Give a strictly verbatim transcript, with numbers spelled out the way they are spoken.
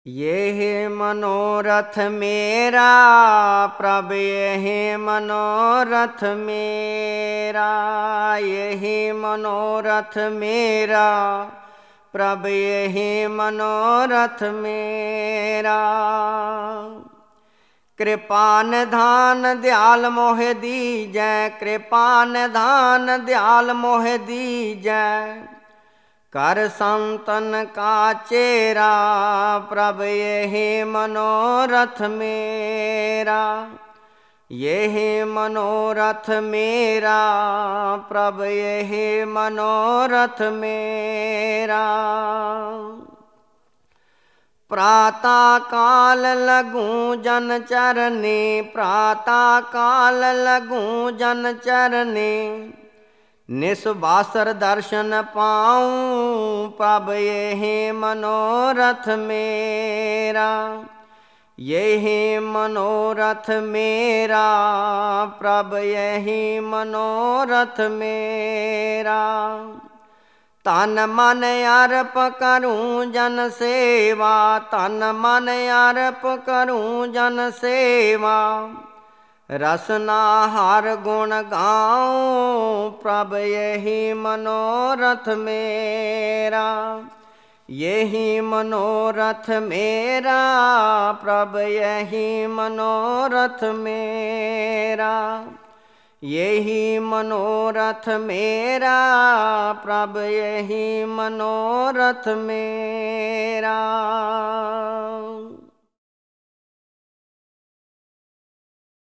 यही मनोरथ मेरा प्रभु, यही मनोरथ मेरा, यही मनोरथ मेरा प्रभु, यही मनोरथ मेरा। कृपा निधान दयाल मोहि दीजै, कृपा निधान दयाल मोहि दीजै, कर संतन का चेरा प्रभु, यही मनोरथ मेरा, यही मनोरथ मेरा प्रभु, यही मनोरथ मेरा। प्रातः काल लगूं जन चरनी, प्रातः काल लगूं जन चरनी, निस्वासर दर्शन पाऊं प्रभु, यही मनोरथ मेरा, यही मनोरथ मेरा प्रभु, यही मनोरथ मेरा। तन मन अर्प करूं जन सेवा, तन मन अर्प करूं जन सेवा, रसना हर गुण गाऊं प्रभु, यही मनोरथ मेरा, यही मनोरथ मेरा प्रभु, यही मनोरथ मेरा, यही मनोरथ मेरा प्रभु, यही मनोरथ मेरा।